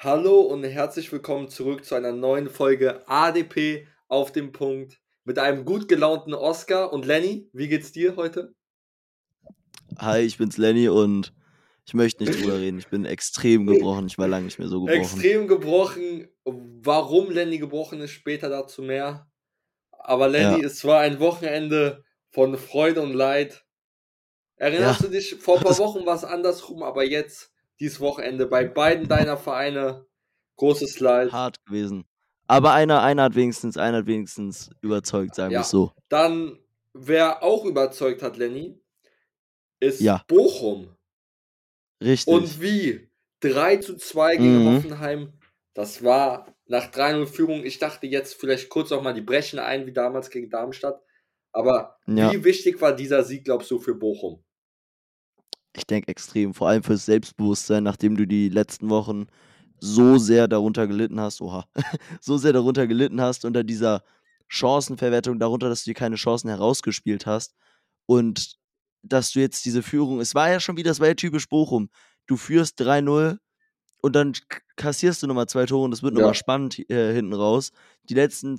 Hallo und herzlich willkommen zurück zu einer neuen Folge ADP auf dem Punkt mit einem gut gelaunten Oscar und Lenny. Wie geht's dir heute? Hi, ich bin's Lenny und ich möchte nicht drüber reden. Ich bin extrem gebrochen. Ich war lange nicht mehr so gebrochen. Extrem gebrochen. Warum Lenny gebrochen ist, später dazu mehr. Aber Lenny, Ja. es war ein Wochenende von Freude und Leid. Ja, Erinnerst du dich, vor ein paar das Wochen war es andersrum, aber jetzt, dieses Wochenende, bei beiden deiner Vereine, großes Leid. hart gewesen. Aber einer hat wenigstens überzeugt, sagen wir's Ja, so. dann, wer auch überzeugt hat, Lenny, ist Ja, Bochum. Und richtig. wie? 3:2 gegen Mhm. Hoffenheim. Das war nach 3:0 Führung. Ich dachte jetzt vielleicht kurz noch mal, die brechen ein wie damals gegen Darmstadt. Aber Ja, wie wichtig war dieser Sieg, glaubst du, für Bochum? ich denke extrem, vor allem fürs Selbstbewusstsein, nachdem du die letzten Wochen so sehr darunter gelitten hast so sehr darunter gelitten hast unter dieser Chancenverwertung, darunter, dass du dir keine Chancen herausgespielt hast und dass du jetzt diese Führung es war ja typisch Bochum. Du führst 3:0 und dann kassierst du nochmal 2 Tore und es wird nochmal Ja, spannend, hinten raus. Die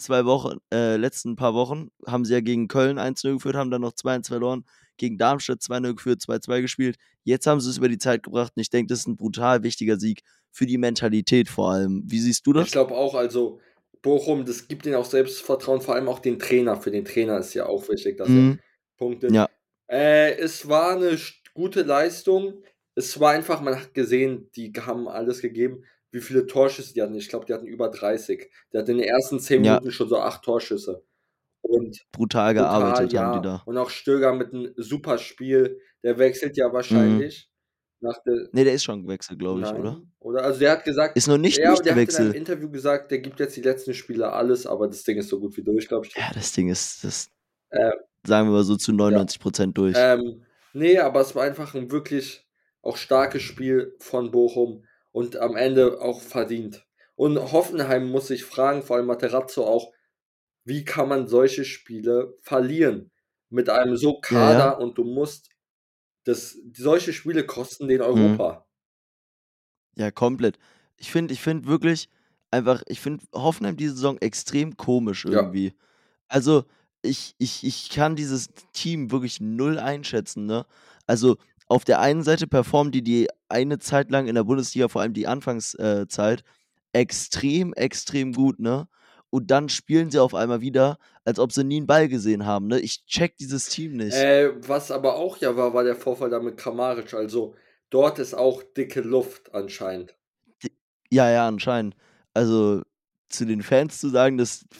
letzten paar Wochen haben sie ja gegen Köln 1:0 geführt, haben dann noch 2:1 verloren, gegen Darmstadt 2:0 geführt, 2:2 gespielt. Jetzt haben sie es über die Zeit gebracht und ich denke, das ist ein brutal wichtiger Sieg für die Mentalität vor allem. Wie siehst du ich das? glaube auch, also Bochum, das gibt ihnen auch Selbstvertrauen, vor allem auch den Trainer. Für den Trainer ist ja auch wichtig, dass er Mhm. punktet. Ja, Es war eine gute Leistung. Es war einfach, man hat gesehen, die haben alles gegeben. Wie viele Torschüsse die hatten? Ich glaube, die hatten über 30. Der hat in den ersten 10 ja, Minuten schon so 8 Torschüsse. Und brutal brutal, gearbeitet haben die ja. da. Und auch Stöger mit 'nem super Spiel. Der wechselt ja Mhm. wahrscheinlich nach der Ne, der ist schon gewechselt, glaube ich, oder? nein, oder? Also, der hat gesagt, Ist noch nicht ja, aber durch, der der hat in einem Wechsel. Interview gesagt, der gibt jetzt die letzten Spiele alles, aber das Ding ist so gut wie durch, glaube ich. Ja, das Ding ist das Ähm, sagen wir mal so zu ja. 99% durch. Ne, aber es war einfach 'n wirklich auch starkes Spiel von Bochum und am Ende auch verdient. Und Hoffenheim muss sich fragen, vor allem Materazzo auch: „Wie kann man solche Spiele verlieren mit einem so Ja, ja. Kader und du musst solche Spiele kosten den Mhm. Europa." Ja, komplett. Ich finde wirklich ich finde Hoffenheim diese Saison extrem komisch Ja, irgendwie. Also, ich kann dieses Team wirklich null einschätzen, ne? Also, auf der einen Seite performen die eine Zeit lang in der Bundesliga, vor allem die Zeit, extrem, extrem gut, ne? Und dann spielen sie auf einmal wieder, als ob sie nie 'n Ball gesehen haben, ne? Ich check dieses Team nicht. was aber auch ja war, war der Vorfall da mit Kramaric. Also, dort ist auch dicke Luft anscheinend. D Ja, ja, anscheinend. Also, zu den Fans zu sagen,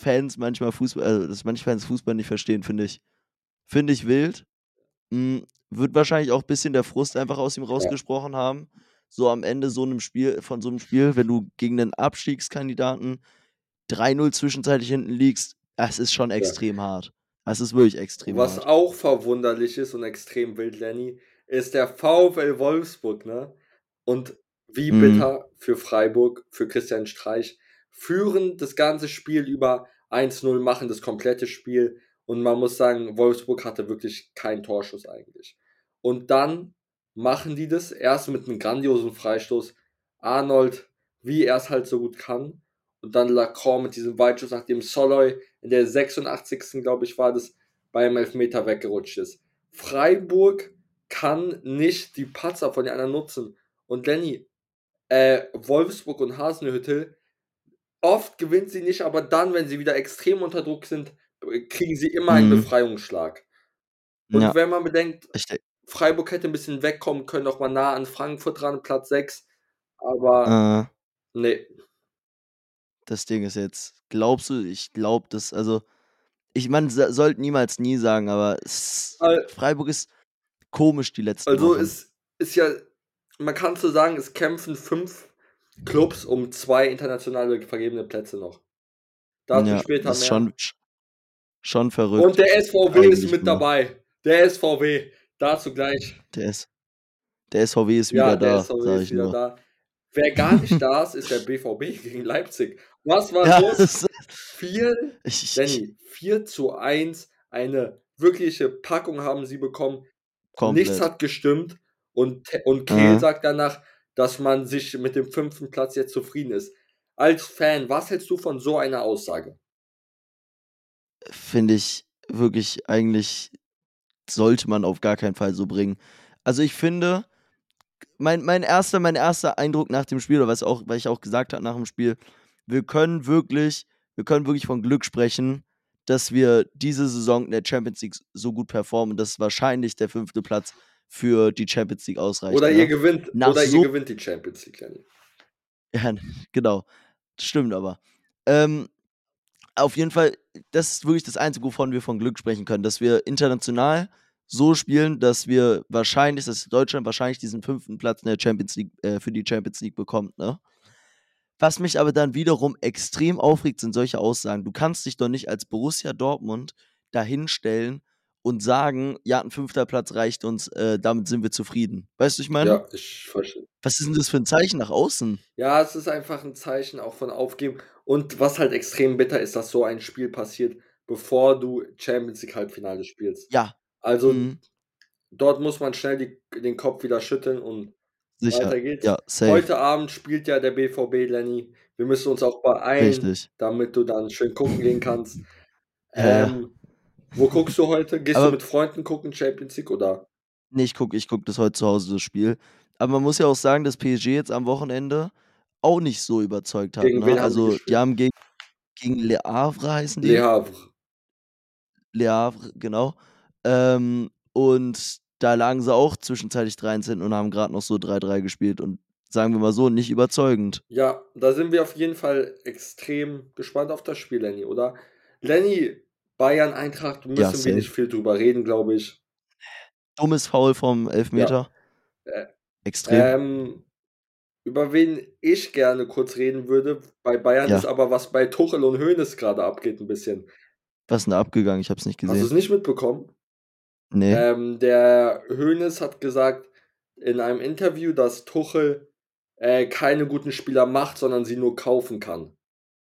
dass manche Fans Fußball nicht verstehen, finde ich wild. Wird wahrscheinlich auch bisschen der Frust einfach aus ihm Ja, rausgesprochen haben, so am Ende so 'nem Spiel, wenn du gegen 'nen Abstiegskandidaten 3:0 zwischenzeitlich hinten liegst, das ist schon ja. extrem hart. Das ist wirklich extrem Was hart. auch verwunderlich ist und extrem wild, Lenny, ist der VfL Wolfsburg, ne? Und wie Mhm. bitter für Freiburg, für Christian Streich, führen das ganze Spiel über 1:0, machen das komplette Spiel und man muss sagen, Wolfsburg hatte wirklich keinen Torschuss eigentlich. Und dann machen die das erst mit 'nem grandiosen Freistoß. Arnold, wie er's halt so gut kann und dann Lacroix mit diesem Weitschuss, nachdem Soloy in der 86. glaube ich, war das, beim Elfmeter weggerutscht ist. Freiburg kann nicht die Patzer von den anderen nutzen. Und Lenny, Wolfsburg und Hasenhüttl, oft gewinnt sie nicht, aber dann, wenn sie wieder extrem unter Druck sind, kriegen sie immer einen Mhm. Befreiungsschlag. Und Ja, wenn man bedenkt, ich de Freiburg hätte 'n bisschen wegkommen können, noch mal nah an Frankfurt ran, Platz 6, aber äh, ne. das Ding ist jetzt ich glaube, ich meine, sollte niemals nie sagen, aber Al Freiburg ist komisch die letzten Also, Wochen. es ist ja, man kann so sagen, es kämpfen 5 Clubs um 2 internationale vergebene Plätze noch. Dazu Ja, später das ist mehr. schon Und verrückt der SVW ist eigentlich mit nur. dabei. Der SVW, dazu gleich. Der S der SVW ist Ja, wieder der da, SVW sage ist ich wieder nur. da. Wer gar nicht da ist, ist der BVB gegen Leipzig. Was war Ja, los? 4 ich Lenny, 4:1, eine wirkliche Packung haben sie bekommen. Nichts komplett. hat gestimmt und Kehl Äh, sagt danach: dass man sich mit dem 5. Platz jetzt zufrieden ist. Als Fan, was hältst du von so einer Aussage? Finde ich wirklich eigentlich sollte man auf gar keinen Fall so bringen. Also, ich finde, mein erster Eindruck nach dem Spiel oder weil ich auch gesagt habe nach dem Spiel, wir können wirklich von Glück sprechen, dass wir diese Saison in der Champions League so gut performen, dass wahrscheinlich der 5. Platz für die Champions League ausreicht, Oder ihr ne? gewinnt Nach oder ihr so gewinnt die Champions League, Lenny. ja, genau, stimmt aber. Ähm, auf jeden Fall, das ist wirklich das Einzige, wovon wir von Glück sprechen können, dass wir international so spielen, dass Deutschland wahrscheinlich diesen 5. Platz in der Champions League für die Champions League bekommt, ne? Was mich aber dann wiederum extrem aufregt, sind solche Aussagen. Du kannst dich doch nicht als Borussia Dortmund dahinstellen und sagen: „Ja, 'n 5. Platz reicht uns, damit sind wir zufrieden.“ Weißt du, was ich meine? Ja, ich verstehe. Was ist denn das für 'n Zeichen nach außen? Ja, es ist einfach 'n Zeichen auch von Aufgeben. Und was halt extrem bitter ist, dass so ein Spiel passiert, bevor du Champions League Halbfinale spielst. Ja, Also, mhm, dort muss man schnell den Kopf wieder schütteln und sicher. weiter geht's. Ja, safe. Heute Abend spielt ja der BVB, Lenny. Wir müssen uns auch beeilen, Richtig. damit du dann schön gucken gehen kannst. Ja, ja. Ähm, wo guckst du heute? Gehst du Aber mit Freunden gucken Champions League oder ne, ich gucke das heute zu Hause, das Spiel. Aber man muss ja auch sagen, dass PSG jetzt am Wochenende auch nicht so überzeugt hat, gegen ne? wen haben die Also, die gespielt? haben gegen Le Havre heißen Le die. Havre. Le Havre, genau. Und da lagen sie auch zwischenzeitlich 3-1 hinten und haben grad noch so 3-3 gespielt und sagen wir mal so, nicht überzeugend. Ja, da sind wir auf jeden Fall extrem gespannt auf das Spiel, Lenny, oder? Lenny, Bayern, Eintracht Ja, müssen wir safe. nicht viel drüber reden, glaube ich. Dummes Foul vom Ja. Elfmeter. Äh, Extrem. ähm, über wen ich gerne kurz reden würde bei Bayern, ist Ja. aber, was bei Tuchel und Hoeneß grade abgeht 'n bisschen. Was ist 'n da abgegangen? Ich habe es nicht Hast gesehen. du's nicht mitbekommen? Ne. Der Hoeneß hat gesagt in einem Interview, dass Tuchel, keine guten Spieler macht, sondern sie nur kaufen kann.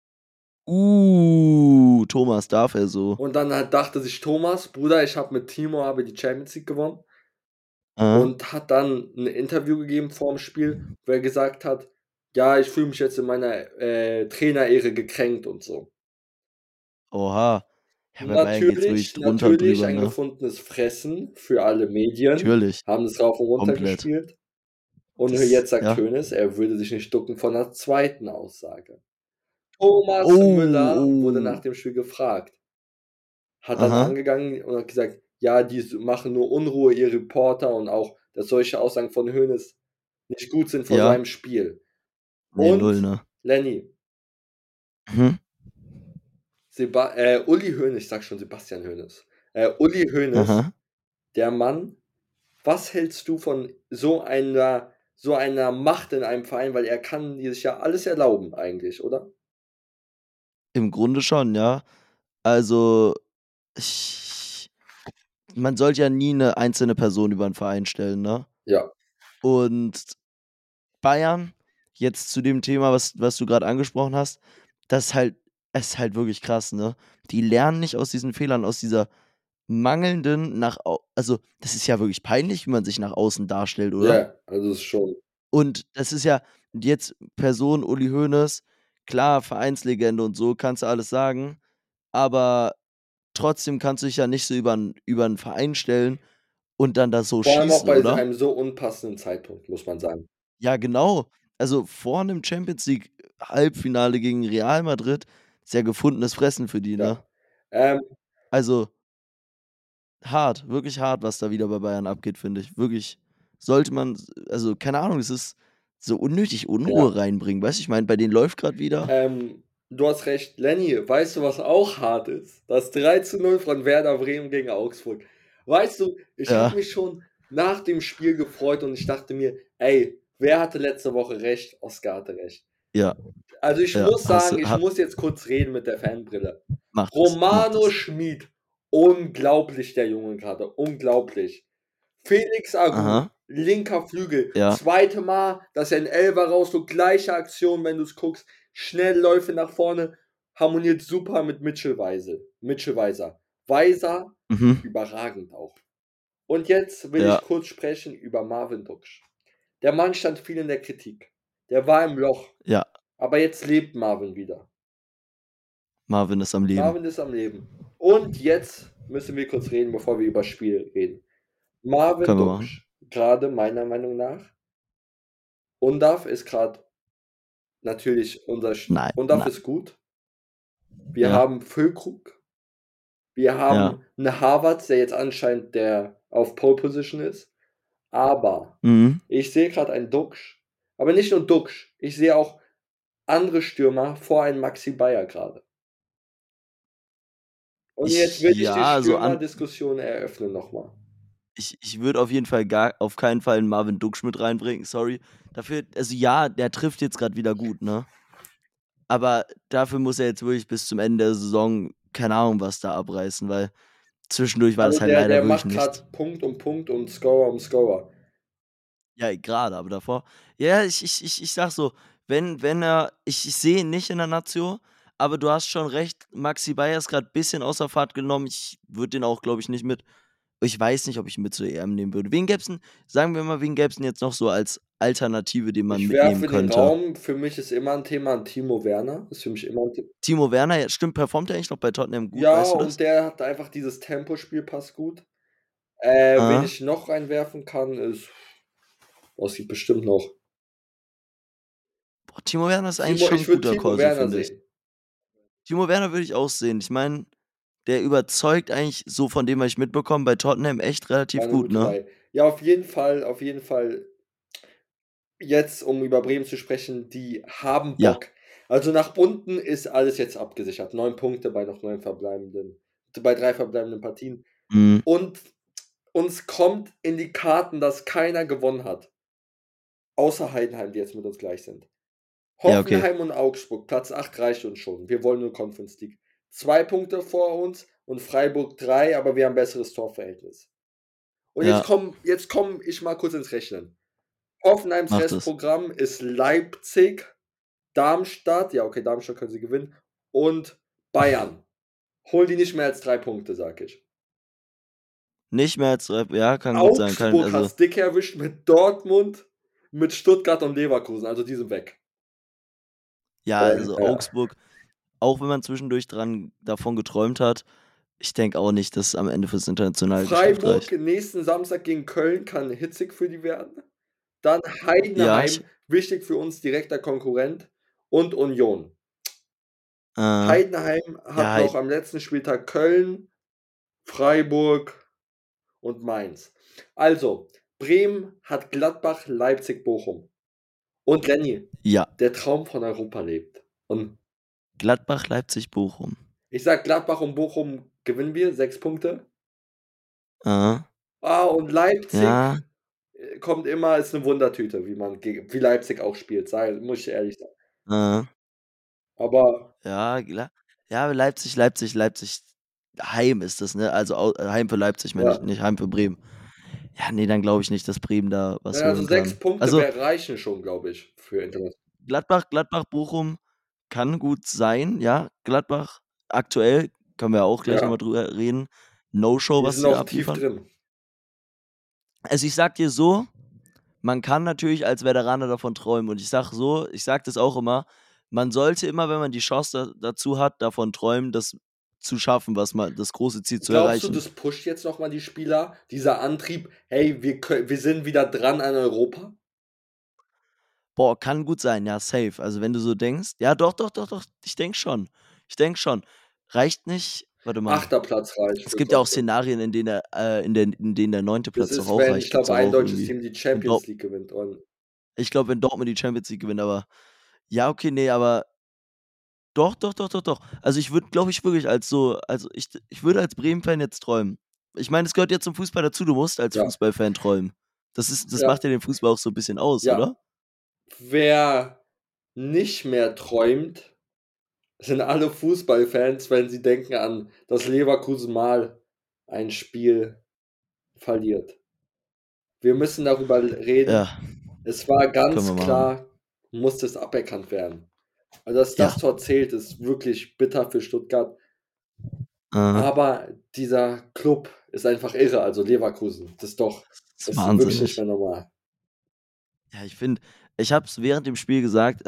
Thomas, darf er so? Und dann dachte sich Thomas: „Bruder, ich habe mit Timo habe die Champions League gewonnen." Aha. Und hat dann 'n Interview gegeben vorm Spiel, wo er gesagt hat: „Ja, ich fühle mich jetzt in meiner, Trainerehre gekränkt" und so. Oha. Ja, bei Bayern geht's wirklich drunter und Natürlich drüber, ein ne? gefundenes Fressen für alle Medien, Natürlich, haben es rauf und runter komplett. gespielt. Und Das jetzt sagt ja. Hoeneß, er würde sich nicht ducken vor 'ner zweiten Aussage. Thomas Oh, Müller wurde nach oh. dem Spiel gefragt, hat dann Aha. angegangen und hat gesagt: „Ja, die machen nur Unruhe, ihr Reporter", und auch, dass solche Aussagen von Hoeneß nicht gut sind vor so Ja. einem Spiel. Ne, null, Und ne? Lenny, Mhm. Uli Hoeneß, ich sage schon Sebastian Hoeneß. Uli Hoeneß, Aha. der Mann, was hältst du von so einer Macht in einem Verein? Weil er kann die sich ja alles erlauben eigentlich, oder? Im Grunde schon, ja. Also, ich man sollte ja nie 'ne einzelne Person über 'n Verein stellen, ne? Ja, Und Bayern, jetzt zu dem Thema, was du grad angesprochen hast, das ist halt wirklich krass, ne? Die lernen nicht aus diesen Fehlern, aus dieser mangelnden nach au also, das ist ja wirklich peinlich, wie man sich nach außen darstellt, oder? ja, also ist schon Und das ist ja jetzt Person Uli Hoeneß, klar, Vereinslegende und so, kannst du alles sagen, aber trotzdem kannst du dich ja nicht so über 'n Verein stellen und dann da so vor allem auch schießen, bei oder? einem so unpassenden Zeitpunkt, muss man sagen. Ja, genau. Also, vor 'nem Champions League Halbfinale gegen Real Madrid ist ja gefundenes Fressen für die, ne? Ja. Ähm, Also, hart, wirklich hart, was da wieder bei Bayern abgeht, finde ich. Wirklich sollte man also, keine Ahnung, es ist so unnötig ja. Unruhe reinbringen. Weißt du, ich meine, bei denen läuft grad wieder. Du hast recht. Lenny, weißt du, was auch hart ist? Das 3:0 von Werder Bremen gegen Augsburg. Weißt du, ich habe Ja, mich schon nach dem Spiel gefreut und ich dachte mir: „Ey, wer hatte letzte Woche recht? Oscar hatte recht." ja, Also, ich ja. muss Hast du sagen, ich ha muss jetzt kurz reden mit der Fanbrille. Mach das, mach Romano das. Schmid, unglaublich der Junge grade, unglaublich. Felix Agu, Aha, linker Flügel, ja. zweite Mal, dass er 'n Elfer rausholt, gleiche Aktion, wenn du's guckst, Schnellläufe nach vorne, harmoniert super mit Mitchell Weiser. Weiser Mhm. überragend auch. Und jetzt will Ja, ich kurz sprechen über Marvin Duksch. Der Mann stand viel in der Kritik. Der war im Loch, Ja, aber jetzt lebt Marvin wieder. Marvin ist am Leben. Marvin ist am Leben. Und jetzt müssen wir kurz reden, bevor wir über das Spiel reden. Marvin Können wir machen. Duksch, gerade meiner Meinung nach. Undav ist gerade natürlich unser Nein, Undav nein. ist gut. Wir Ja. haben Füllkrug. Wir haben einen Harvard, der jetzt anscheinend der auf Pole Position ist. Aber Mhm. ich sehe gerade einen Duksch. Aber nicht nur Duksch. Ich sehe auch andere Stürmer vor einem Maxi Bayer gerade. Und jetzt will ich die Also Stürmerdiskussion eröffnen nochmal. ich würde auf jeden Fall auf keinen Fall einen Marvin Duksch mit reinbringen, sorry. Dafür, also ja, der trifft jetzt gerade wieder gut, ne? Aber dafür muss er jetzt wirklich bis zum Ende der Saison, keine Ahnung, was da abreißen, weil zwischendurch war Also das halt leider der wirklich macht gerade nichts. Punkt und Scorer um Scorer. Ja, gerade, aber davor. Ja, ich sag so, wenn er. Ich sehe ihn nicht in der Nazio, aber du hast schon recht, Maxi Bayer ist gerade ein bisschen außer Fahrt genommen. Ich würde den auch, glaube ich, nicht mit. Ich weiß nicht, ob ich ihn mit zur EM nehmen würde. Wen gäb's denn, sagen wir mal, wen gäb's denn jetzt noch so als Alternative, den man Ich mitnehmen werfe in den könnte? Raum, für mich ist immer ein Thema ein Timo Werner. Ist für mich immer ein Thema. Timo Werner, ja, stimmt, performt er eigentlich noch bei Tottenham gut, Ja, weißt du das? und der hat einfach dieses Tempospiel passt gut. Wen Ah. ich noch reinwerfen kann, ist. Oh, es gibt bestimmt noch. Boah, Timo Werner ist eigentlich schon Ich ein würde guter Timo Call, so Werner finde ich. sehen. Timo Werner würde ich auch sehen. Ich meine, der überzeugt eigentlich so von dem, was ich mitbekomme, bei Tottenham echt War relativ eine gut, gute ne? Wahl. Ja, auf jeden Fall, auf jeden Fall. Jetzt, um über Bremen zu sprechen, die haben Ja. Bock. Also nach unten ist alles jetzt abgesichert. 9 Punkte bei noch 3 verbleibenden Partien. Mhm. Und uns kommt in die Karten, dass keiner gewonnen hat. Außer Heidenheim, die jetzt mit uns gleich sind. Ja, okay. Hoffenheim und Augsburg, Platz 8 reicht uns schon. Wir wollen nur Conference League. 2 Punkte vor uns und Freiburg 3, aber wir haben besseres Torverhältnis. Und Ja, jetzt komm ich mal kurz ins Rechnen. Hoffenheims macht es. Restprogramm ist Leipzig, Darmstadt, ja okay, Darmstadt können sie gewinnen, und Bayern. Holen die nicht mehr als 3 Punkte, sag ich. Nicht mehr als ja, kann gut sein. Augsburg hat's dick erwischt mit Dortmund, mit Stuttgart und Leverkusen, also die sind weg. Ja, also Ja. Augsburg, auch wenn man zwischendurch davon geträumt hat, ich denke auch nicht, dass es am Ende fürs internationale Geschäft Freiburg reicht. nächsten Samstag gegen Köln kann hitzig für die werden. Dann Ja, Heidenheim, wichtig für uns, direkter Konkurrent, und Union. äh, Heidenheim hat ja, noch am letzten Spieltag Köln, Freiburg und Mainz. Also, Bremen hat Gladbach, Leipzig, Bochum. Und Lenny, ja. der Traum von Europa lebt. Und Gladbach, Leipzig, Bochum. ich sag, Gladbach und Bochum gewinnen wir, 6 Punkte. Äh, Und Leipzig ja, kommt immer, ist eine Wundertüte, wie Leipzig auch spielt, muss ich ehrlich sagen. äh, Aber ja, ja, Leipzig, Heim ist das, ne? Also Heim für Leipzig, meine ich, ja. nicht Heim für Bremen. Ja, nee, dann glaube ich nicht, dass Bremen da was Ja, also holen 6 kann. Punkte Also reichen schon, glaube ich, für international. Gladbach, Bochum kann gut sein, ja. Gladbach aktuell, können wir auch gleich Ja, nochmal drüber reden. No-Show, die was sind sie da noch tief abliefern. drin. Also ich sag dir so, man kann natürlich als Veteraner davon träumen. Und ich sag das auch immer, man sollte immer, wenn man die Chance dazu hat, davon träumen, das zu schaffen, das große Ziel zu Glaubst du, erreichen. das pusht jetzt noch mal die Spieler, dieser Antrieb: „Hey, wir sind wieder dran an Europa?“ Boah, kann gut sein, ja, safe. Also wenn du so denkst, ja, doch, ich denke schon. Ich denke schon. Reicht nicht, warte mal. 8. Platz reicht Es für gibt ja auch Dortmund. Szenarien, in denen der 9. Das Platz doch ist, auch wenn, ich reicht. Gibt's glaube, doch ein auch deutsches irgendwie. Team die Wenn Dort Champions League gewinnt, und Ich glaube, wenn Dortmund die Champions League gewinnt, aber ja, okay, ne, aber doch. Also, ich würde, glaube ich, wirklich ich würde als Bremen-Fan jetzt träumen. Ich meine, es gehört ja zum Fußball dazu, du musst als ja, Fußballfan träumen. Das ja, macht ja den Fußball auch so 'n bisschen aus, ja. oder? Wer nicht mehr träumt, sind alle Fußballfans, wenn sie denken an, dass Leverkusen mal ein Spiel verliert. Wir müssen darüber reden. Ja, Es war können wir ganz machen. klar, musste es aberkannt werden. Also, dass Ja, das Tor zählt, ist wirklich bitter für Stuttgart. äh, Aber dieser Club ist einfach irre, also Leverkusen. Das ist ist wirklich nicht wahnsinnig. mehr normal. Ja, ich habe es während dem Spiel gesagt,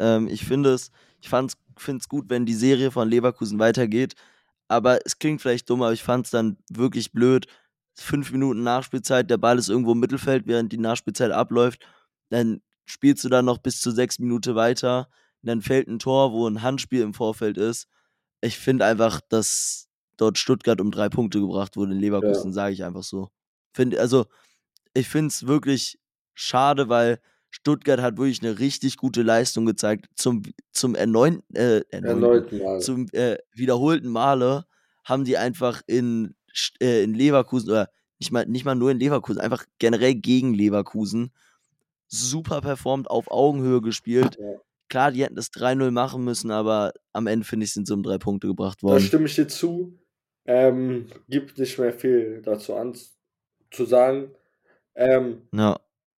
finde es gut, wenn die Serie von Leverkusen weitergeht, aber es klingt vielleicht dumm, aber ich fand es dann wirklich blöd. 5 Minuten Nachspielzeit, der Ball ist irgendwo im Mittelfeld, während die Nachspielzeit abläuft. Dann spielst du dann noch bis zur 6 Minute weiter. Dann fällt ein Tor, wo ein Handspiel im Vorfeld ist. Ich finde einfach, dass dort Stuttgart um 3 Punkte gebracht wurde in Ja, Leverkusen, sage ich einfach so. Also, ich finde es wirklich schade, weil Stuttgart hat wirklich eine richtig gute Leistung gezeigt. Zum erneuten erneut mal. zum, wiederholten Male haben die einfach in Leverkusen oder nicht mal nur in Leverkusen, einfach generell gegen Leverkusen super performt, auf Augenhöhe gespielt. Ja. Klar, die hätten das 3-0 machen müssen, aber am Ende, finde ich, sind sie um 3 Punkte gebracht Da worden. stimme ich dir zu. Gibt nicht mehr viel dazu zu sagen. Ähm, Ja.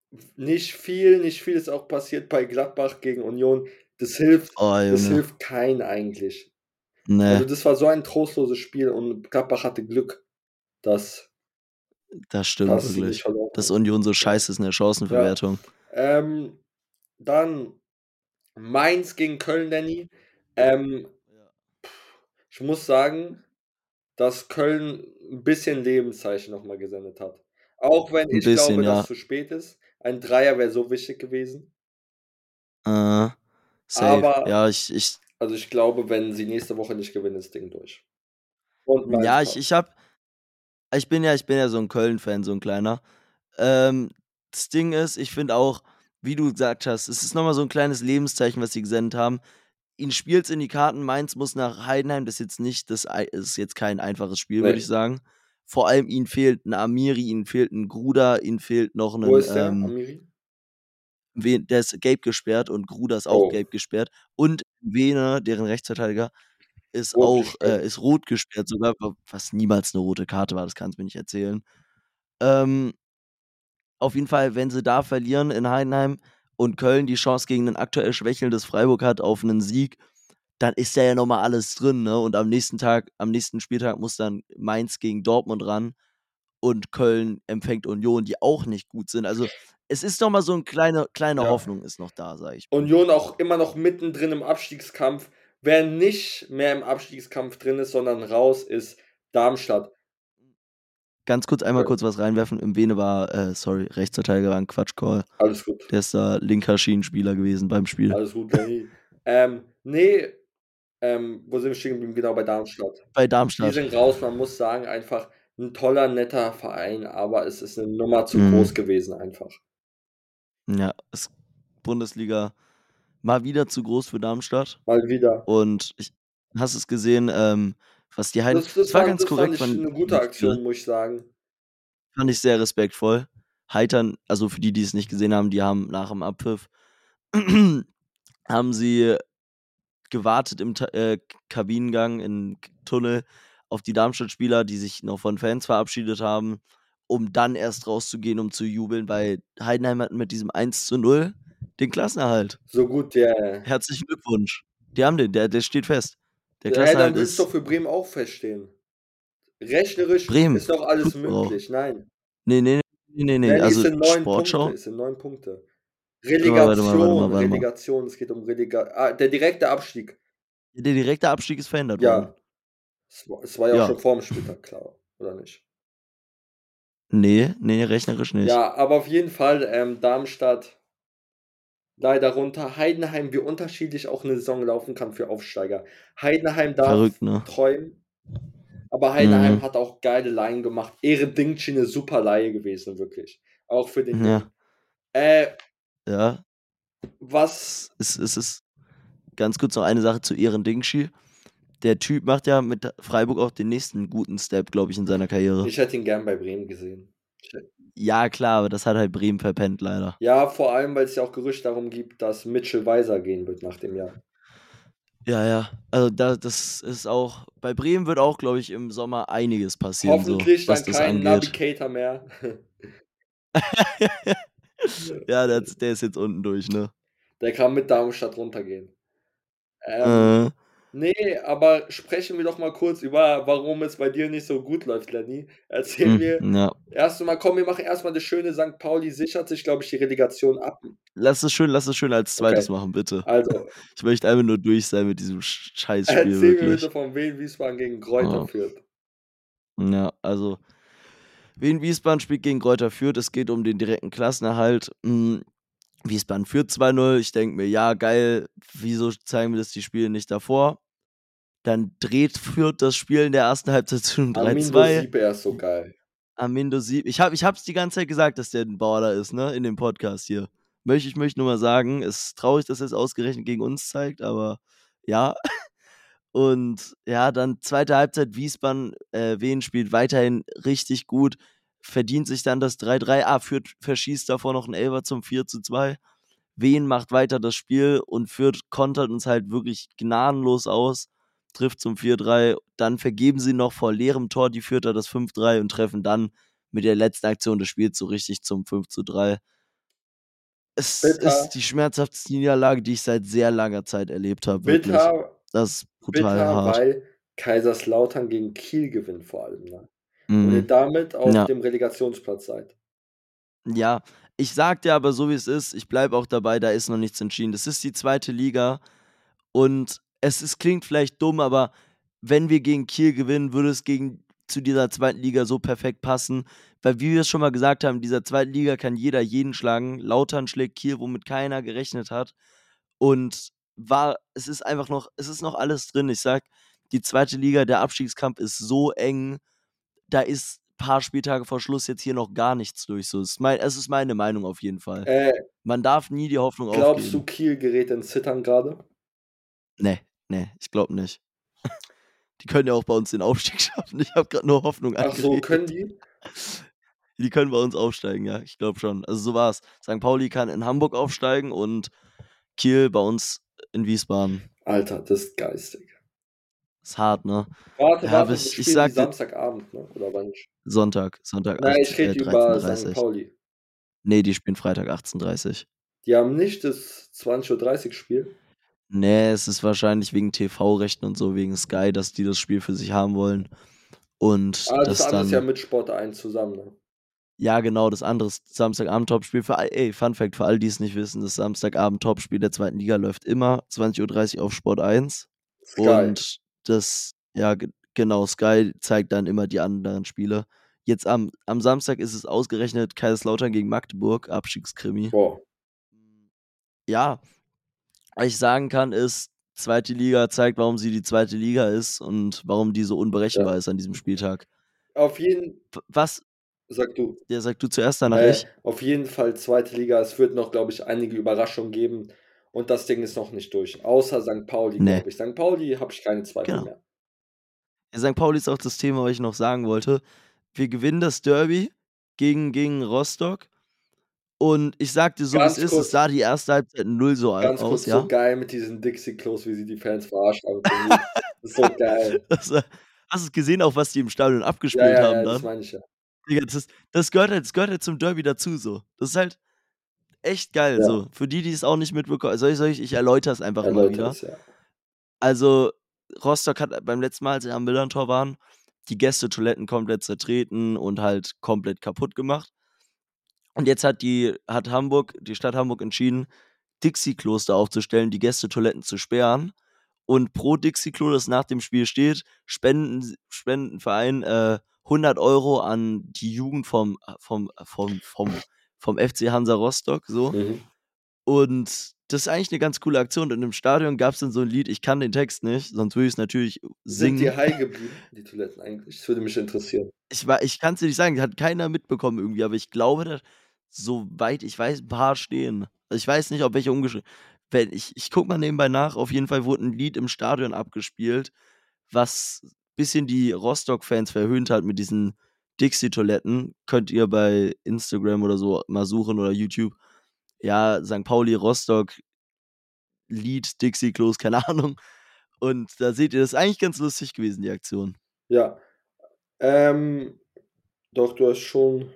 nicht viel ist auch passiert bei Gladbach gegen Union. Das hilft Oh, das Junge. hilft keinen eigentlich. Also, Ne, das war so ein trostloses Spiel und Gladbach hatte Glück, dass das stimmt sie nicht wirklich. verloren Dass haben. Union so Ja. scheiße ist in der Ja. Chancenverwertung. Ähm, dann Mainz gegen Köln, Danny. Ähm, Ja. ich muss sagen, dass Köln 'n bisschen Lebenszeichen noch mal gesendet hat. Auch wenn 'N ich bisschen, glaube, dass ja. zu spät ist. Ein Dreier wäre so wichtig gewesen. Äh, safe. Aber Ja, ich also, ich glaube, wenn sie nächste Woche nicht gewinnen, ist das Ding durch. Und Mainz ja, ich passt. habe ich bin ja so 'n Köln-Fan, so 'n kleiner. Das Ding ist, ich finde auch, wie du gesagt hast, es ist noch mal so 'n kleines Lebenszeichen, was sie gesendet haben. Ihnen spielt's in die Karten, Mainz muss nach Heidenheim, das ist jetzt kein einfaches Spiel, würde ich Ne. sagen. Vor allem ihnen fehlt 'n Amiri, ihnen fehlt 'n Gruda, ihnen fehlt noch Wo 'nen, ist der, Amiri? Der ist gelb gesperrt und Gruda ist auch Oh, gelb gesperrt. Und Vene, deren Rechtsverteidiger, ist rot auch gesperrt. ist rot gesperrt sogar, was niemals 'ne rote Karte war, das kannst du mir nicht erzählen. Ähm, auf jeden Fall, wenn sie da verlieren in Heidenheim und Köln die Chance gegen 'nen aktuell schwächelndes Freiburg hat auf 'nen Sieg, dann ist da ja noch mal alles drin, ne? Und am nächsten Spieltag muss dann Mainz gegen Dortmund ran und Köln empfängt Union, die auch nicht gut sind. Also, es ist noch mal so 'n kleine Ja. Hoffnung ist noch da, sage ich mal. Union auch immer noch mittendrin im Abstiegskampf. Wer nicht mehr im Abstiegskampf drin ist, sondern raus, ist Darmstadt. Ganz kurz einmal kurz was reinwerfen. Im Vene Rechtsverteidiger war 'n Quatschcall. Alles gut. Der ist da linker Schienenspieler gewesen beim Spiel. Alles gut, Lenny. Ne, wo sind wir stehen geblieben? Genau, bei Darmstadt. Bei Die Darmstadt. sind raus. Man muss sagen, einfach 'n toller, netter Verein, aber es ist 'ne Nummer zu groß Mhm. gewesen einfach. Ja, ist Bundesliga mal wieder zu groß für Darmstadt Mal wieder. und hast es gesehen, was die Heiden Das es war ganz das fand korrekt ich von 'ne gute dem Spieler. Aktion, muss ich sagen. Fand ich sehr respektvoll. Heitern also, für die, die es nicht gesehen haben, die haben nach dem Abpfiff haben sie gewartet im Kabinengang, im Tunnel auf die Darmstadt-Spieler, die sich noch von Fans verabschiedet haben, um dann erst rauszugehen, um zu jubeln, weil Heidenheim hat mit diesem 1:0 den Klassenerhalt. So gut, der Herzlichen Glückwunsch. Die haben den, der steht fest. Der dann Klassenerhalt würde es doch ist für Bremen auch feststehen. Rechnerisch Bremen. ist noch alles Tut's auch. möglich. Nein. Ne, ne, ne, ne. Nein, es Also, sind 9 Punkte, Sportschau es sind 9 Punkte. warte mal. Relegation, es geht um der direkte Abstieg. Der direkte Abstieg ist verhindert worden. Ja, es war ja auch Ja. schon vorm Spieltag klar, oder nicht? Ne, rechnerisch nicht. Ja, aber auf jeden Fall, Darmstadt leider runter. Heidenheim, wie unterschiedlich auch 'ne Saison laufen kann für Aufsteiger. Heidenheim darf Verrückt, ne? träumen, aber Heidenheim Mhm. hat auch geile Leihen gemacht. Eredingci 'ne super Leihe gewesen, wirklich, auch für den Ja, Jungen. Äh, ja. was Es ist ganz kurz noch eine Sache zu Ehren-Dingschi. Der Typ macht ja mit Freiburg auch den nächsten guten Step, glaube ich, in seiner Karriere. Ich hätte ihn gern bei Bremen gesehen. Ja, klar, aber das hat halt Bremen verpennt leider. Ja, vor allem, weil's ja auch Gerüchte darum gibt, dass Mitchell Weiser gehen wird nach dem Jahr. Ja, ja. Also, das ist auch bei Bremen wird auch, glaube ich, im Sommer einiges passieren so, Hoffentlich was dann das kein angeht. Navigator mehr. Ja, der ist jetzt unten durch, ne? Der kann mit Darmstadt runtergehen. Ähm, Mhm. Nee, aber sprechen wir doch mal kurz über, warum es bei dir nicht so gut läuft, Lenny. Erzähl mir Ja. erst mal komm, wir machen erst mal das Schöne, St. Pauli sichert sich, glaube ich, die Relegation ab. Lass es schön als zweites Okay, machen, bitte. also, Ich möchte einfach nur durch sein mit diesem Scheißspiel, erzähl mir bitte wirklich. von Wien Wiesbaden gegen Greuther Ja. Fürth. Ja, also Wien Wiesbaden spielt gegen Greuther Fürth. Es geht um den direkten Klassenerhalt. Wiesbaden führt 2:0. Ich denke mir: „Ja, geil, wieso zeigen wir das die Spiele nicht davor?“ Dann dreht Fürth das Spiel in der ersten Halbzeit zu 'nem Armindo 3:2. Siepe, er ist so geil. Armindo Sieb ich habe es die ganze Zeit gesagt, dass der 'n Baller ist, ne, in dem Podcast hier. Möchte nur mal sagen, es ist traurig, dass er's ausgerechnet gegen uns zeigt, aber ja. Und ja, dann zweite Halbzeit Wien spielt weiterhin richtig gut, verdient sich dann das 3:3. Fürth verschießt davor noch 'n Elfer zum 4:2. Wien macht weiter das Spiel und Fürth kontert uns halt wirklich gnadenlos aus, trifft zum 4:3. Dann vergeben sie noch vor leerem Tor die Fürther das 5:3 und treffen dann mit der letzten Aktion des Spiels so richtig zum 5:3. Es Bitter, ist die schmerzhafteste Niederlage, die ich seit sehr langer Zeit erlebt habe, wirklich. bitter, Das ist brutal bitter, hart. weil Kaiserslautern gegen Kiel gewinnt vor allem, ne? Und ihr Mhm. damit auf Ja. dem Relegationsplatz seid. Ja, ich sage dir aber so, wie es ist, ich bleibe auch dabei, da ist noch nichts entschieden. Das ist die zweite Liga und klingt vielleicht dumm, aber wenn wir gegen Kiel gewinnen, würde es zu dieser zweiten Liga so perfekt passen, weil wie wir es schon mal gesagt haben, in dieser zweiten Liga kann jeder jeden schlagen. Lautern schlägt Kiel, womit keiner gerechnet hat und es ist noch alles drin. Ich sage, die zweite Liga, der Abstiegskampf ist so eng, da ist paar Spieltage vor Schluss jetzt hier noch gar nichts durch. So, es ist meine Meinung auf jeden Fall. Äh, Man darf nie die Hoffnung glaubst du, aufgeben. Kiel gerät ins Zittern grade? Ne, ne, ich glaube nicht. Die können ja auch bei uns den Aufstieg schaffen. Ich habe grad nur Hoffnung Ach so, können angeredet. die? Die können bei uns aufsteigen, ja, ich glaube schon. Also, so war's. Sankt Pauli kann in Hamburg aufsteigen und Kiel bei uns in Wiesbaden. Alter, das ist geistig. Ist hart, ne? Warte, Ja, aber warte, ich spielen die sage dir Samstagabend, ne, oder wann? Sonntag Nein, ich rede über St. 13:30. Pauli. Ne, die spielen Freitag 18:30. Die haben nicht das 20:30 Spiel? Ne, es ist wahrscheinlich wegen TV-Rechten und so, wegen Sky, dass die das Spiel für sich haben wollen und Ah, das das andere ist ja dann mit Sport1 zusammen, ne? ja genau, das andere ist Samstagabend-Topspiel Fun Fact für all die es nicht wissen, das Samstagabend-Topspiel der zweiten Liga läuft immer 20:30 auf Sport 1 Sky. und das ja, genau, Sky zeigt dann immer die anderen Spiele. Jetzt am Samstag ist es ausgerechnet Kaiserslautern gegen Magdeburg, Abstiegskrimi. Boah. Ja, was ich sagen kann, ist, zweite Liga zeigt, warum sie die zweite Liga ist und warum die so Ja. unberechenbar ist an diesem Spieltag. Auf jeden W was Sag du. Ja, sag du zuerst, danach ich. Auf jeden Fall zweite Liga. Es wird noch, glaube ich, einige Überraschungen geben und das Ding ist noch nicht durch, außer St. Pauli, Ne, glaube ich. St. Pauli habe ich keine Zweifel genau. mehr. Ja, Sankt Pauli ist auch das Thema, was ich noch sagen wollte. Wir gewinnen das Derby gegen Rostock und ich sage dir so, wie's Ganz ist, es kurz sah die erste Halbzeit 0 so ganz aus, kurz, so ja? geil mit diesen Dixie-Klos, wie sie die Fans verarscht haben für mich. Das ist so geil. Das war Hast du's gesehen, auch was die im Stadion Ja, abgespielt ja, haben ja, das dann? meine ich ja. Digga, das gehört halt zum Derby dazu so. Das ist halt echt geil Ja, so. Für die, die es auch nicht mitbekommen ich erläutere es einfach mal erläutere wieder. es, ja. Also, Rostock hat beim letzten Mal, als sie am Millerntor waren, die Gästetoiletten komplett zertreten und halt komplett kaputt gemacht. Und jetzt die Stadt Hamburg entschieden, Dixie-Klos da aufzustellen, die Gästetoiletten zu sperren. Und pro Dixie-Klo, das nach dem Spiel steht, spenden Verein 100 € an die Jugend vom FC Hansa Rostock, so. Mhm. Und das ist eigentlich 'ne ganz coole Aktion. Und im Stadion gab's dann so 'n Lied, ich kann den Text nicht, sonst würde ich's natürlich Sind die singen. heil geblieben, die Toiletten eigentlich? Das würde mich interessieren. Ich kann's dir nicht sagen, hat keiner mitbekommen irgendwie, aber ich glaube, soweit ich weiß, 'n paar stehen. Also, ich weiß nicht, ob welche wenn ich gucke mal nebenbei nach, auf jeden Fall wurde 'n Lied im Stadion abgespielt, was bisschen die Rostock-Fans verhöhnt hat mit diesen Dixie-Toiletten. Könnt ihr bei Instagram oder so mal suchen oder YouTube. Ja, Sankt Pauli, Rostock, Lied, Dixie-Klos, keine Ahnung. Und da seht ihr, das ist eigentlich ganz lustig gewesen, die Aktion. Ja, ähm, doch, du hast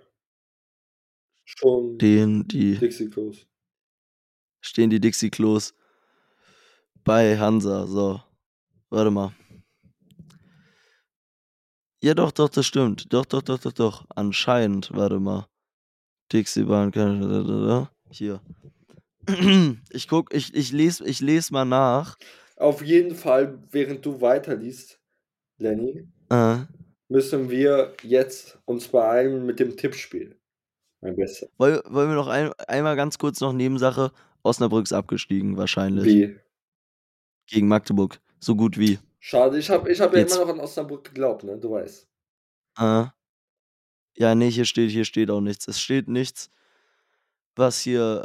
schon Den die Dixie-Klos. Stehen die Dixie-Klos bei Hansa, so. Warte mal. Ja, doch, das stimmt. Doch. Anscheinend, warte mal. Dixie-Bahn, hier. Ich lese mal nach. Auf jeden Fall, während du weiterliest, Lenny, Äh, müssen wir jetzt uns beeilen mit dem Tippspiel. Mein Bester. wollen wir noch einmal ganz kurz noch Nebensache. Osnabrück ist abgestiegen, wahrscheinlich. Wie? Gegen Magdeburg. So gut wie. Schade, ich hab ja immer Jetzt. noch an Osnabrück geglaubt, ne? Du weißt. Ja, nee, hier steht auch nichts. Es steht nichts, was hier,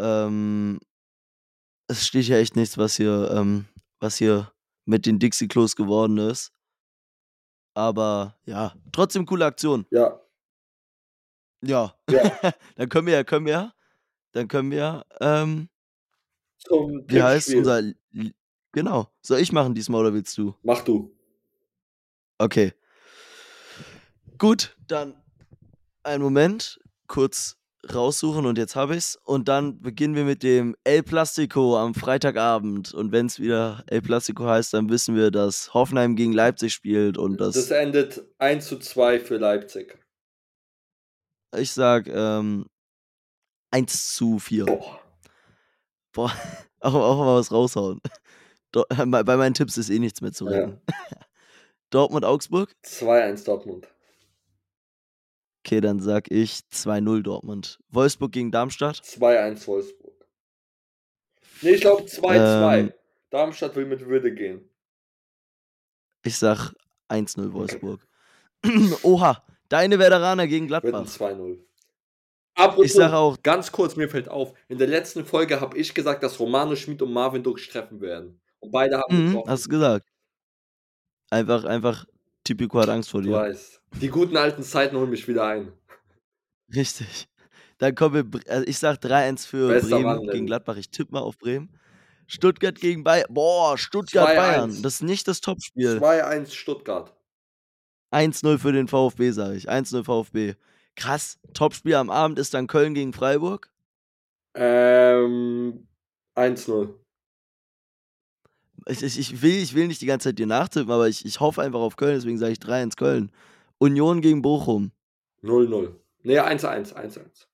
es steht hier echt nichts, was hier mit den Dixie-Klos geworden ist. Aber ja, trotzdem coole Aktion. Ja. Ja. Ja. Dann können wir, Zum wie heißt Tippspiel. unser genau. Soll ich machen diesmal oder willst du? Mach du. Okay. Gut, dann einen Moment, kurz raussuchen und jetzt habe ich's. Und dann beginnen wir mit dem El Plastico am Freitagabend. Und wenn es wieder El Plastico heißt, dann wissen wir, dass Hoffenheim gegen Leipzig spielt und Das endet 1:2 für Leipzig. ich sag 1:4. Boah, auch mal was raushauen. Bei meinen Tipps ist eh nichts mehr zu retten. Ja. Dortmund-Augsburg? 2:1 Dortmund. Okay, dann sag ich 2:0 Dortmund. Wolfsburg gegen Darmstadt? 2:1 Wolfsburg. Nee, ich glaube 2:2. Darmstadt will mit Würde gehen. Ich sag 1:0 Wolfsburg. Oha, deine Werderaner gegen Wird ein Gladbach. 2:0. Ich sag Apropos, auch, ganz kurz, mir fällt auf, in der letzten Folge habe ich gesagt, dass Romano Schmid und Marvin Duksch treffen werden. Und beide haben getroffen. hast du gesagt. Einfach Tipico hat Angst vor Du dir. weißt. Die guten alten Zeiten holen mich wieder ein. Richtig. Dann kommen wir, ich sag 3:1 für Bester Bremen Mann, gegen Lenny. Gladbach. Ich tippe mal auf Bremen. Stuttgart gegen Bayern. Boah, Stuttgart-Bayern. 2:1. Das ist nicht das Topspiel. 2:1 Stuttgart. 1:0 für den VfB, sage ich. 1:0 VfB. Krass. Topspiel am Abend ist dann Köln gegen Freiburg. 1:0. Ich will nicht die ganze Zeit dir nachtippen, aber ich hoffe einfach auf Köln, deswegen sage ich 3:1 Köln. Union gegen Bochum. 0:0. Nee, 1:1. 1:1.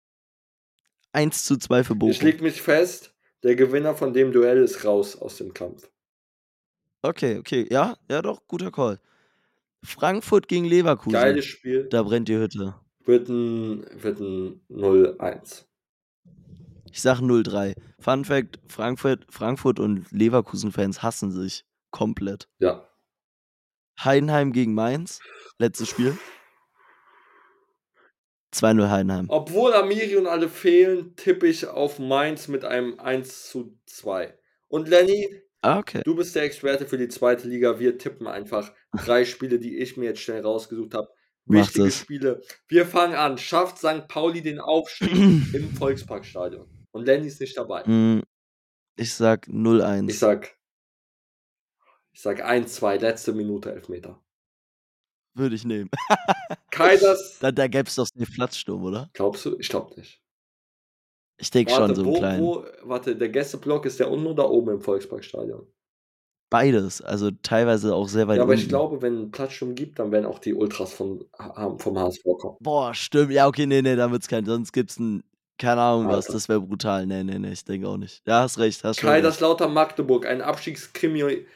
1:2 für Ich Bochum. leg mich fest, der Gewinner von dem Duell ist raus aus dem Kampf. Okay. Ja, doch, guter Call. Frankfurt gegen Leverkusen. Geiles Spiel. Da brennt die Hütte. Wird ein 0:1. Ich sag 0:3. Fun Fact: Frankfurt und Leverkusen-Fans hassen sich komplett. Ja. Heidenheim gegen Mainz. Letztes Spiel. 2:0 Heidenheim. Obwohl Amiri und alle fehlen, tippe ich auf Mainz mit einem 1:2. Und Lenny, Okay. du bist der Experte für die zweite Liga. Wir tippen einfach 3 Spiele, die ich mir jetzt schnell rausgesucht habe. Macht Wichtige es. Spiele. Wir fangen an. Schafft St. Pauli den Aufstieg im Volksparkstadion? Und Lenny ist nicht dabei. Ich sag 0:1. Ich sag 1:2, letzte Minute Elfmeter. Würde ich nehmen. Kaisers. Da gäb's doch den Platzsturm, oder? Glaubst du? Ich glaube nicht. Ich denke schon, so einen kleinen. Warte, der Gästeblock ist der unten oder oben im Volksparkstadion? Beides, also teilweise auch sehr weit Ja, aber unten. ich glaube, wenn es Platzsturm gibt, dann werden auch die Ultras vom HSV kommen. Boah, stimmt. Ja, okay, nee, da wird's keinen. Sonst gibt's keine Ahnung was. Alter. Das wäre brutal. Nee, ich denke auch nicht. Ja, hast recht, hast schon recht. Kaiserslautern Magdeburg, ein Abstiegskrimi.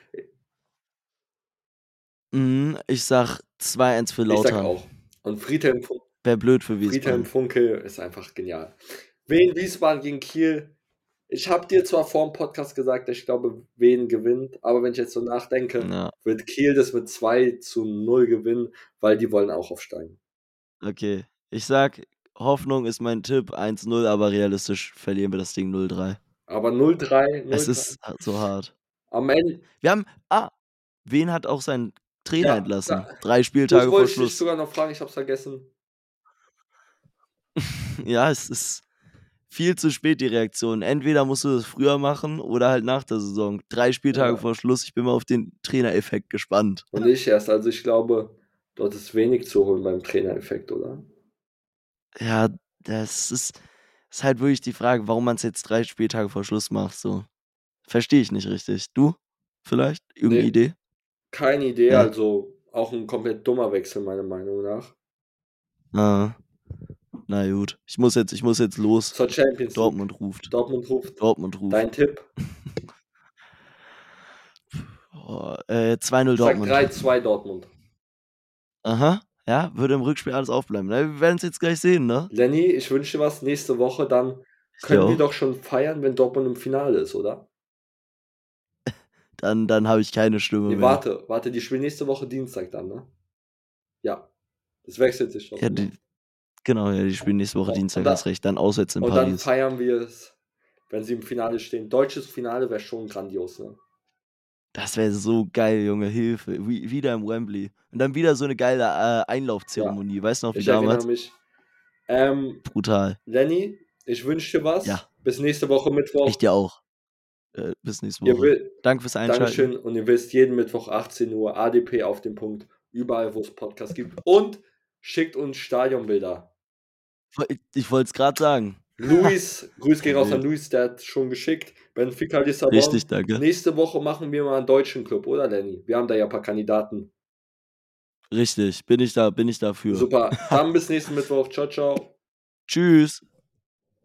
Ich sag 2:1 für Ich sag Lautern. auch. Und Friedhelm Wäre blöd für Wiesbaden. Funke ist einfach genial. Wien Wiesbaden gegen Kiel. Ich habe dir zwar vor dem Podcast gesagt, dass ich glaube, Wien gewinnt, aber wenn ich jetzt so nachdenke, Ja, wird Kiel das mit 2:0 gewinnen, weil die wollen auch aufsteigen. okay. Ich sag, Hoffnung ist mein Tipp, 1:0, aber realistisch verlieren wir das Ding 0:3. Aber 0:3. Es ist so hart. Am Ende. Wir haben, Wen hat auch seinen Trainer Ja, entlassen? da, 3 das Spieltage vor wollte ich dich Schluss. sogar noch fragen, ich hab's vergessen. Ja, es ist viel zu spät, die Reaktion. Entweder musst du das früher machen oder halt nach der Saison. 3 Spieltage Ja. vor Schluss. Ich bin mal auf den Trainereffekt gespannt. Und ich erst, also ich glaube, dort ist wenig zu holen beim Trainereffekt, oder? Ja, das ist halt wirklich die Frage, warum man es jetzt 3 Spieltage vor Schluss macht, so. Verstehe ich nicht richtig. Du? Vielleicht? Irgendeine Nee. Idee? Keine Idee, Hä? also auch ein komplett dummer Wechsel, meiner Meinung nach. Ah, na gut. Ich muss jetzt los. Zur Champions League. Dortmund ruft. Dortmund ruft. Dortmund ruft. Dein Tipp? 2-0 Ich sag Dortmund. 3-2 Dortmund. Aha. Ja, würde im Rückspiel alles aufbleiben. Ne? Wir werden es jetzt gleich sehen, ne? Lenny, ich wünsche dir was. Nächste Woche, dann Ich dir können wir auch. doch schon feiern, wenn Dortmund im Finale ist, oder? Dann habe ich keine Stimme Nee, mehr. warte, die spielen nächste Woche Dienstag dann, ne? Ja. Das wechselt sich doch Ja, immer. genau, ja, die spielen nächste Woche Und Dienstag, da- hast recht. Dann auswärts in Und dann Paris. feiern wir es, wenn sie im Finale stehen. Deutsches Finale wäre schon grandios, ne? Das wäre so geil, Junge, Hilfe. Wieder im Wembley. Und dann wieder so eine geile Einlaufzeremonie. Weißt du noch, wie Ich erinnere damals? mich. Brutal. Lenny, ich wünsche dir was. Ja. Bis nächste Woche Mittwoch. Ich dir auch. Bis nächste Ihr Woche. will- Danke fürs Einschalten. Dankeschön. Und ihr wisst, jeden Mittwoch 18 Uhr ADP auf den Punkt. Überall, wo es Podcasts gibt. Und schickt uns Stadionbilder. Ich wollte es gerade sagen. Luis, Grüß gehen raus an Wild. Luis, der hat schon geschickt. Benfica Lissabon. Richtig, danke. Nächste Woche machen wir mal einen deutschen Club, oder Lenny? Wir haben da ja ein paar Kandidaten. Richtig, bin ich dafür. Super. Dann bis nächsten Mittwoch. Ciao, ciao. Tschüss.